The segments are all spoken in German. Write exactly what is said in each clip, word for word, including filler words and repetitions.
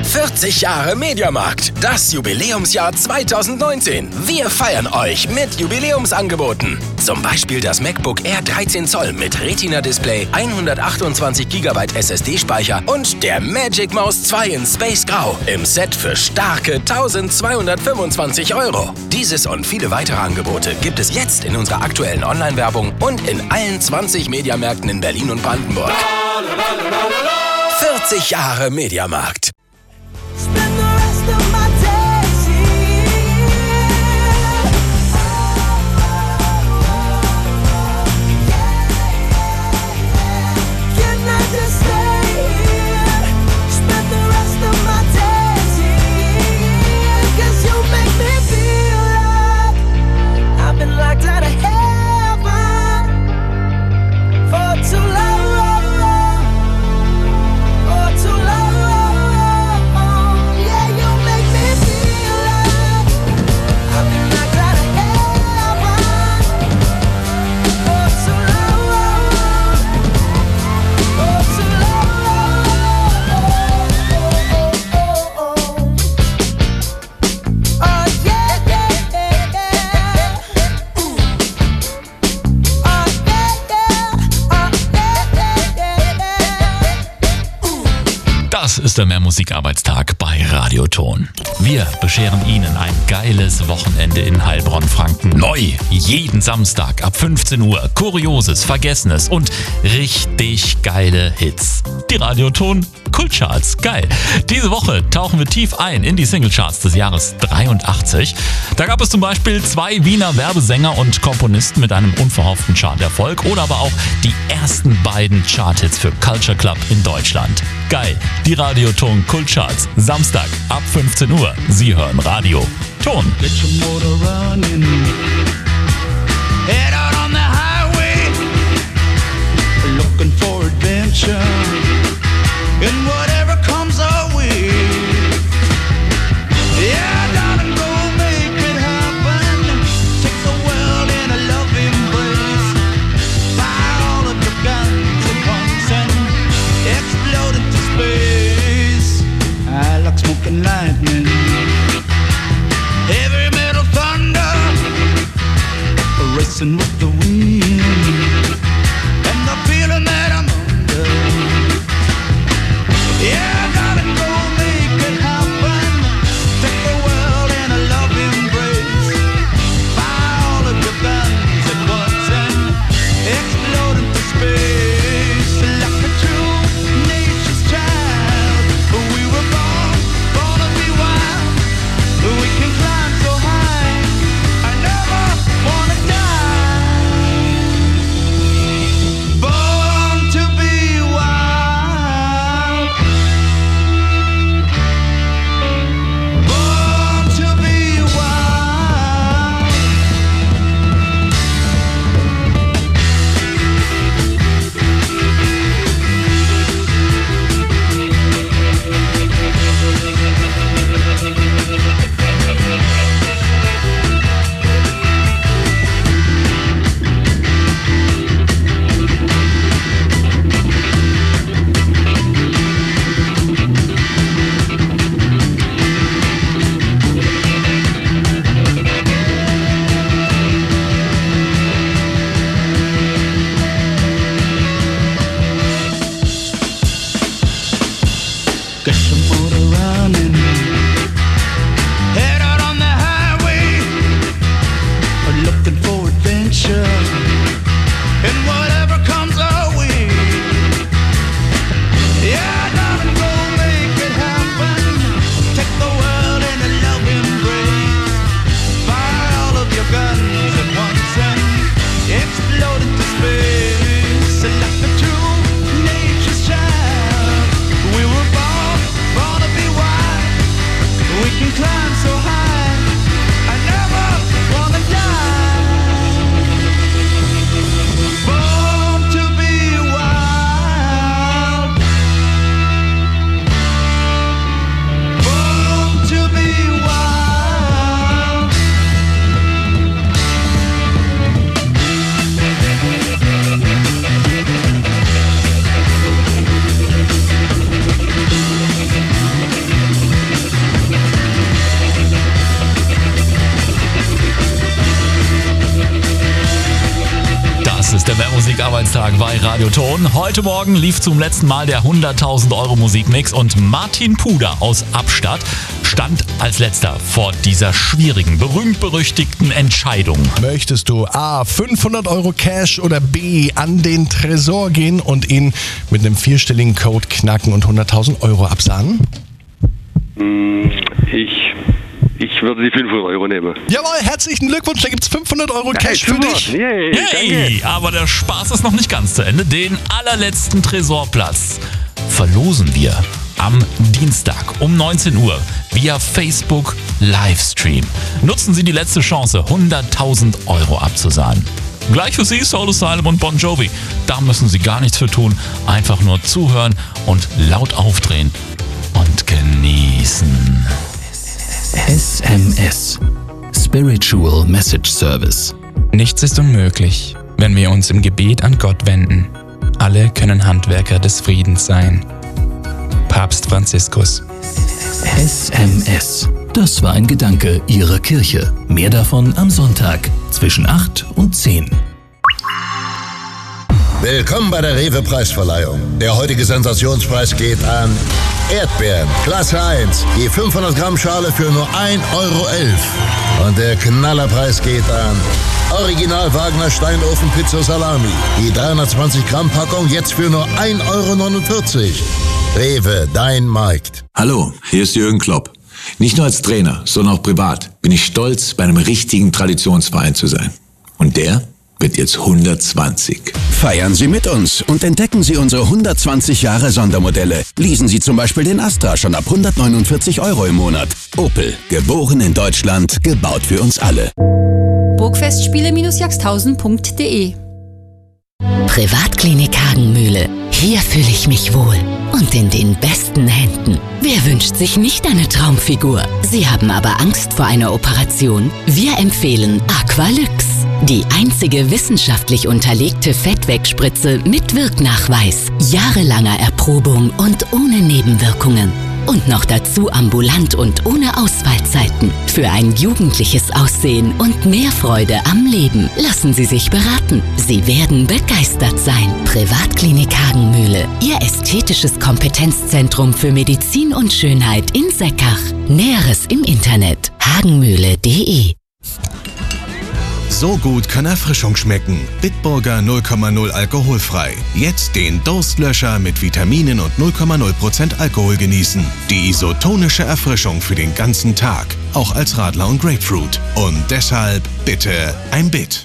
vierzig Jahre Mediamarkt. Das Jubiläumsjahr zweitausendneunzehn. Wir feiern euch mit Jubiläumsangeboten. Zum Beispiel das MacBook Air dreizehn Zoll mit Retina-Display, hundertachtundzwanzig Gigabyte S S D-Speicher und der Magic Mouse zwei in Space Grau im Set für starke eintausendzweihundertfünfundzwanzig Euro. Dieses und viele weitere Angebote gibt es jetzt in unserer aktuellen Online-Werbung und in allen zwanzig Mediamärkten in Berlin und Brandenburg. vierzig Jahre Mediamarkt. Das ist der Mehrmusikarbeitstag bei Radioton. Wir bescheren Ihnen ein geiles Wochenende in Heilbronn-Franken. Neu, jeden Samstag ab fünfzehn Uhr. Kurioses, Vergessenes und richtig geile Hits. Die Radioton Kultcharts, geil. Diese Woche tauchen wir tief ein in die Singlecharts des Jahres dreiundachtzig. Da gab es zum Beispiel zwei Wiener Werbesänger und Komponisten mit einem unverhofften Charterfolg oder aber auch die ersten beiden Charthits für Culture Club in Deutschland. Geil, die Radioton Kultcharts, Samstag ab fünfzehn Uhr. Sie hören Radio Ton. Get your motor running. Head out on the highway. Looking for adventure. And whatever comes our way. Yeah, darling, go make it happen. Take the world in a loving embrace. Fire all of your guns at once and explode into space. I like smoking lightning. Heavy metal thunder. Racing with the wind. And the feeling that I'm under. Yeah. Arbeitstag bei Radioton. Heute Morgen lief zum letzten Mal der hunderttausend Euro Musikmix und Martin Puder aus Abstadt stand als letzter vor dieser schwierigen, berühmt-berüchtigten Entscheidung. Möchtest du A. fünfhundert Euro Cash oder B. an den Tresor gehen und ihn mit einem vierstelligen Code knacken und hunderttausend Euro absahnen? Ich, ich würde die fünfhundert Euro nehmen. Jawohl, herzlichen Glückwunsch, da gibt's fünfhundert Euro Cash für dich. Yay, Hey, aber der Spaß ist noch nicht ganz zu Ende. Den allerletzten Tresorplatz verlosen wir am Dienstag um neunzehn Uhr via Facebook Livestream. Nutzen Sie die letzte Chance, hunderttausend Euro abzusahnen. Gleich für Sie Soul Asylum und Bon Jovi. Da müssen Sie gar nichts für tun. Einfach nur zuhören und laut aufdrehen und genießen. S M S Spiritual Message Service. Nichts ist unmöglich, wenn wir uns im Gebet an Gott wenden. Alle können Handwerker des Friedens sein. Papst Franziskus. S M S. Das war ein Gedanke Ihrer Kirche. Mehr davon am Sonntag zwischen acht und zehn. Willkommen bei der Rewe-Preisverleihung. Der heutige Sensationspreis geht an Erdbeeren, Klasse eins, die fünfhundert Gramm Schale für nur ein Euro elf. Und der Knallerpreis geht an Original Wagner Steinofen Pizza Salami, die dreihundertzwanzig Gramm Packung jetzt für nur ein Euro neunundvierzig. Rewe, dein Markt. Hallo, hier ist Jürgen Klopp. Nicht nur als Trainer, sondern auch privat bin ich stolz, bei einem richtigen Traditionsverein zu sein. Und der wird jetzt hundertzwanzig. Feiern Sie mit uns und entdecken Sie unsere hundertzwanzig Jahre Sondermodelle. Leasen Sie zum Beispiel den Astra schon ab hundertneunundvierzig Euro im Monat. Opel, geboren in Deutschland, gebaut für uns alle. Burgfestspiele Jagsthausen punkt de Privatklinik Hagenmühle. Hier fühle ich mich wohl und in den besten Händen. Wer wünscht sich nicht eine Traumfigur? Sie haben aber Angst vor einer Operation? Wir empfehlen Aqualyx. Die einzige wissenschaftlich unterlegte Fettwegspritze mit Wirknachweis, jahrelanger Erprobung und ohne Nebenwirkungen. Und noch dazu ambulant und ohne Ausfallzeiten. Für ein jugendliches Aussehen und mehr Freude am Leben. Lassen Sie sich beraten. Sie werden begeistert sein. Privatklinik Hagenmühle. Ihr ästhetisches Kompetenzzentrum für Medizin und Schönheit in Seckach. Näheres im Internet. hagenmühle punkt de. So gut kann Erfrischung schmecken. Bitburger null Komma null alkoholfrei. Jetzt den Durstlöscher mit Vitaminen und null Komma null Prozent Alkohol genießen. Die isotonische Erfrischung für den ganzen Tag. Auch als Radler und Grapefruit. Und deshalb bitte ein Bit.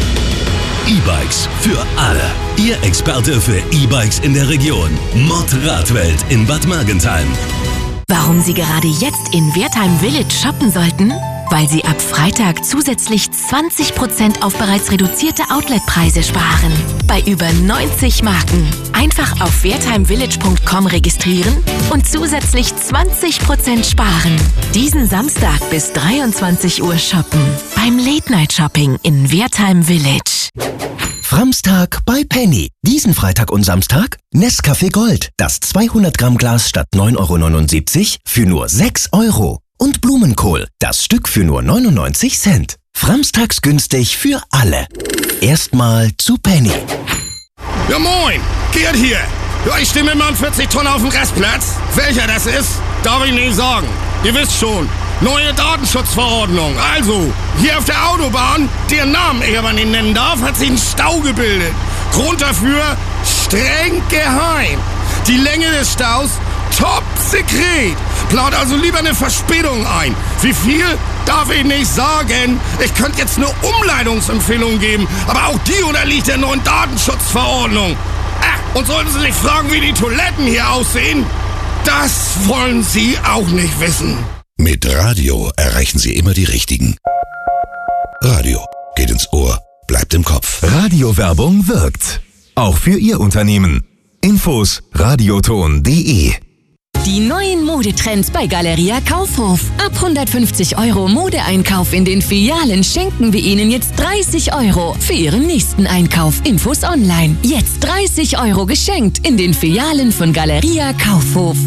E-Bikes für alle. Ihr Experte für E-Bikes in der Region. Mod Radwelt in Bad Mergentheim. Warum Sie gerade jetzt in Wertheim Village shoppen sollten? Weil Sie ab Freitag zusätzlich zwanzig Prozent auf bereits reduzierte Outletpreise sparen. Bei über neunzig Marken. Einfach auf wertheimvillage punkt com registrieren und zusätzlich zwanzig Prozent sparen. Diesen Samstag bis dreiundzwanzig Uhr shoppen. Beim Late-Night-Shopping in Wertheim Village. Framstag bei Penny. Diesen Freitag und Samstag Nescafé Gold. Das zweihundert Gramm Glas statt neun Euro neunundsiebzig für nur sechs Euro. Und Blumenkohl, das Stück für nur neunundneunzig Cent. Framstags günstig für alle. Erstmal zu Penny. Ja moin, Gerd hier. Ja, ich stehe mit meinem vierzig Tonnen auf dem Rastplatz. Welcher das ist, darf ich nicht sagen. Ihr wisst schon, neue Datenschutzverordnung. Also, hier auf der Autobahn, deren Namen ich aber nicht nennen darf, hat sich ein Stau gebildet. Grund dafür, streng geheim. Die Länge des Staus, top sekret. Plant also lieber eine Verspätung ein. Wie viel, darf ich nicht sagen. Ich könnte jetzt eine Umleitungsempfehlung geben, aber auch die unterliegt der neuen Datenschutzverordnung. Ah, und sollten Sie sich fragen, wie die Toiletten hier aussehen, das wollen Sie auch nicht wissen. Mit Radio erreichen Sie immer die Richtigen. Radio geht ins Ohr, bleibt im Kopf. Radiowerbung wirkt. Auch für Ihr Unternehmen. Infos radioton punkt de. Die neuen Modetrends bei Galeria Kaufhof. Ab hundertfünfzig Euro Modeeinkauf in den Filialen schenken wir Ihnen jetzt dreißig Euro für Ihren nächsten Einkauf. Infos online. Jetzt dreißig Euro geschenkt in den Filialen von Galeria Kaufhof.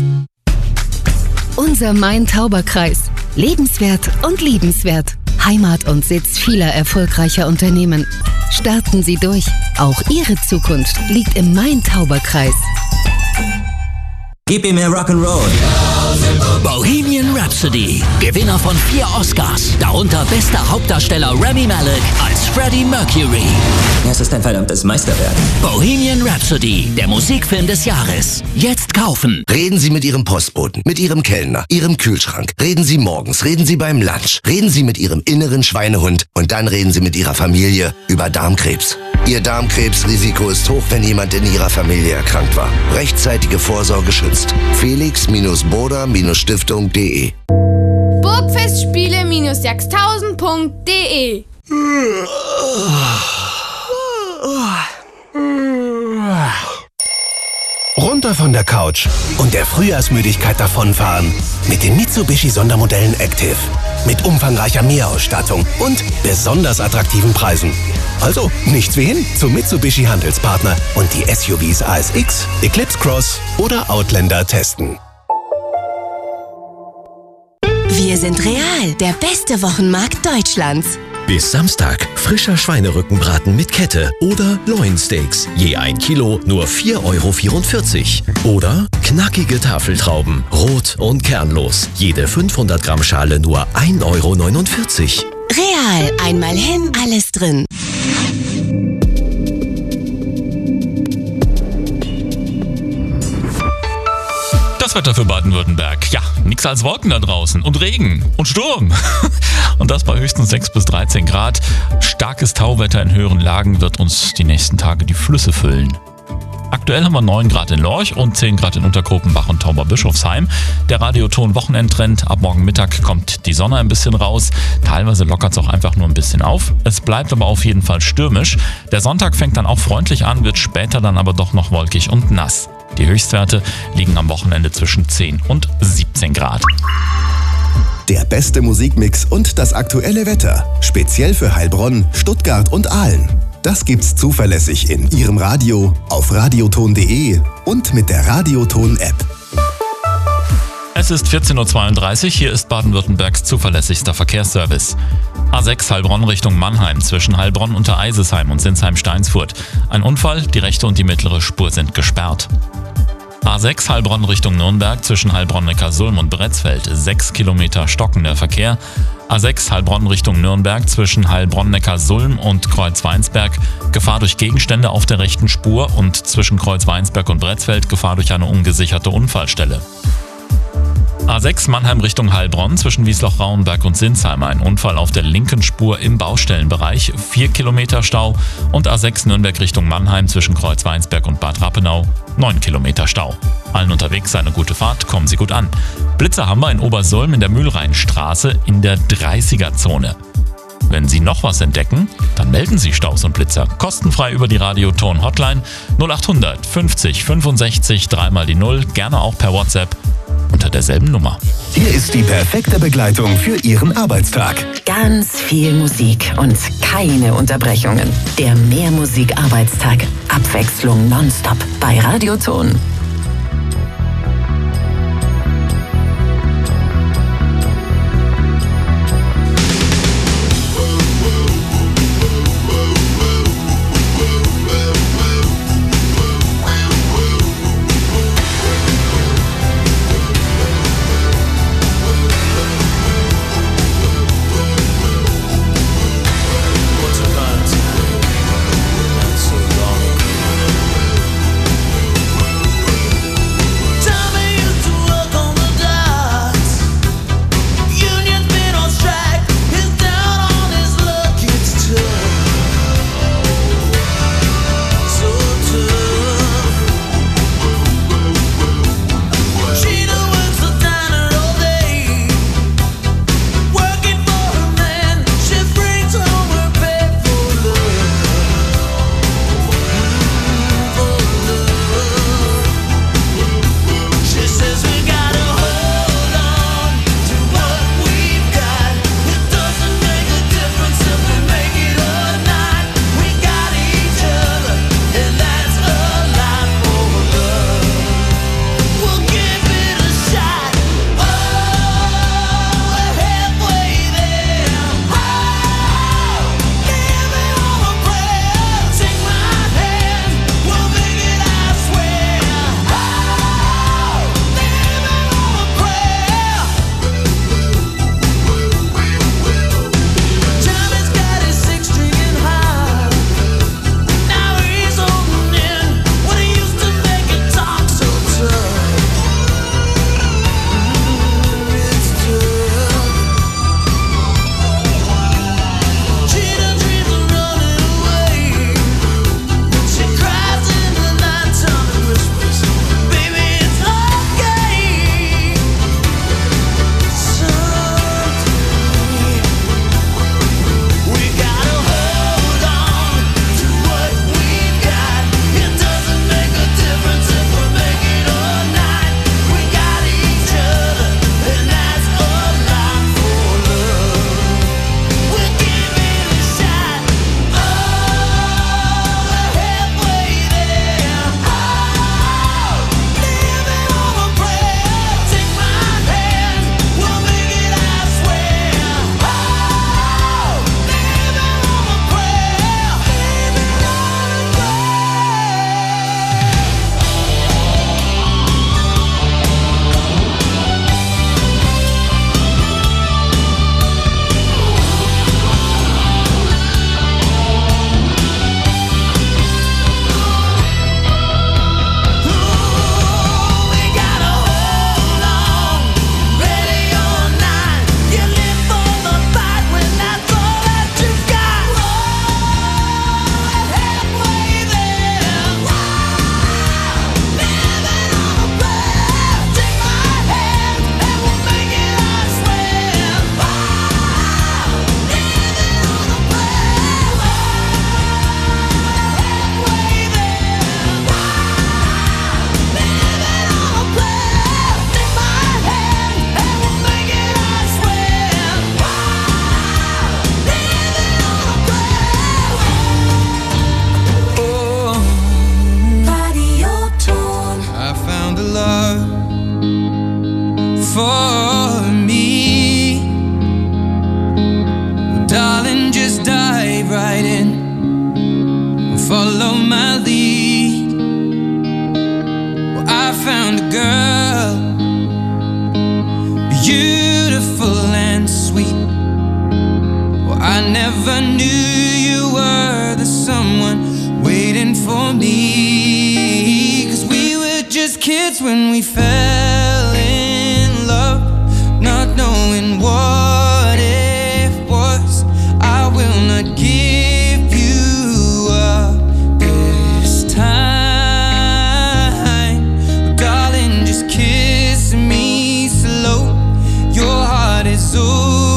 Unser Main-Tauber-Kreis. Lebenswert und liebenswert. Heimat und Sitz vieler erfolgreicher Unternehmen. Starten Sie durch. Auch Ihre Zukunft liegt im Main-Tauber-Kreis. Gib ihm mehr Rock'n'Roll. Bohemian Rhapsody. Gewinner von vier Oscars. Darunter bester Hauptdarsteller Rami Malek als Freddie Mercury. Es ist ein verdammtes Meisterwerk. Bohemian Rhapsody. Der Musikfilm des Jahres. Jetzt kaufen. Reden Sie mit Ihrem Postboten, mit Ihrem Kellner, Ihrem Kühlschrank. Reden Sie morgens, reden Sie beim Lunch. Reden Sie mit Ihrem inneren Schweinehund. Und dann reden Sie mit Ihrer Familie über Darmkrebs. Ihr Darmkrebsrisiko ist hoch, wenn jemand in Ihrer Familie erkrankt war. Rechtzeitige Vorsorge schützt. felix boda stiftung punkt de Burgfestspiele Jagdhausen punkt de Runter von der Couch und der Frühjahrsmüdigkeit davonfahren mit den Mitsubishi Sondermodellen Active. Mit umfangreicher Mehrausstattung und besonders attraktiven Preisen. Also nichts wie hin zum Mitsubishi Handelspartner und die S U Vs A S X, Eclipse Cross oder Outlander testen. Wir sind Real, der beste Wochenmarkt Deutschlands. Bis Samstag frischer Schweinerückenbraten mit Kette oder Loinsteaks. Je ein Kilo nur vier Euro vierundvierzig. Oder knackige Tafeltrauben, rot und kernlos. Jede fünfhundert Gramm Schale nur ein Euro neunundvierzig. Real, einmal hin, alles drin. Das Wetter für Baden-Württemberg. Ja, nix als Wolken da draußen und Regen und Sturm. Und das bei höchstens sechs bis dreizehn Grad. Starkes Tauwetter in höheren Lagen wird uns die nächsten Tage die Flüsse füllen. Aktuell haben wir neun Grad in Lorch und zehn Grad in Unterkopenbach und Tauberbischofsheim. Der Radioton-Wochenendtrend. Ab morgen Mittag kommt die Sonne ein bisschen raus. Teilweise lockert es auch einfach nur ein bisschen auf. Es bleibt aber auf jeden Fall stürmisch. Der Sonntag fängt dann auch freundlich an, wird später dann aber doch noch wolkig und nass. Die Höchstwerte liegen am Wochenende zwischen zehn und siebzehn Grad. Der beste Musikmix und das aktuelle Wetter. Speziell für Heilbronn, Stuttgart und Aalen. Das gibt's zuverlässig in Ihrem Radio, auf radioton punkt de und mit der Radioton-App. Es ist vierzehn Uhr zweiunddreißig, hier ist Baden-Württembergs zuverlässigster Verkehrsservice. A sechs Heilbronn Richtung Mannheim zwischen Heilbronn unter Eisesheim und Sinsheim-Steinsfurt. Ein Unfall, die rechte und die mittlere Spur sind gesperrt. A sechs Heilbronn Richtung Nürnberg zwischen Heilbronn-Neckarsulm und Bretzfeld. sechs Kilometer stockender Verkehr. A sechs Heilbronn Richtung Nürnberg zwischen Heilbronn-Neckarsulm und Kreuzweinsberg. Gefahr durch Gegenstände auf der rechten Spur und zwischen Kreuzweinsberg und Bretzfeld Gefahr durch eine ungesicherte Unfallstelle. A sechs Mannheim Richtung Heilbronn zwischen Wiesloch-Rauenberg und Sinsheim. Ein Unfall auf der linken Spur im Baustellenbereich. vier Kilometer Stau. Und A sechs Nürnberg Richtung Mannheim zwischen Kreuzweinsberg und Bad Rappenau. neun Kilometer Stau. Allen unterwegs eine gute Fahrt, kommen Sie gut an. Blitzer haben wir in Obersulm in der Mühlrheinstraße in der dreißiger-Zone. Wenn Sie noch was entdecken, dann melden Sie Staus und Blitzer. Kostenfrei über die Radioton-Hotline null achthundert fünfzig fünfundsechzig dreimal die null. Gerne auch per WhatsApp unter derselben Nummer. Hier ist die perfekte Begleitung für Ihren Arbeitstag. Ganz viel Musik und keine Unterbrechungen. Der Mehrmusik-Arbeitstag. Abwechslung nonstop bei Radioton. for me. Well, darling, just dive right in, follow my lead. Well, I found a girl, beautiful and sweet. Well, I never knew you were the someone waiting for me. 'Cause we were just kids when we fell in love, not knowing what it was. I will not give you up this time. Darling, just kiss me slow. Your heart is over.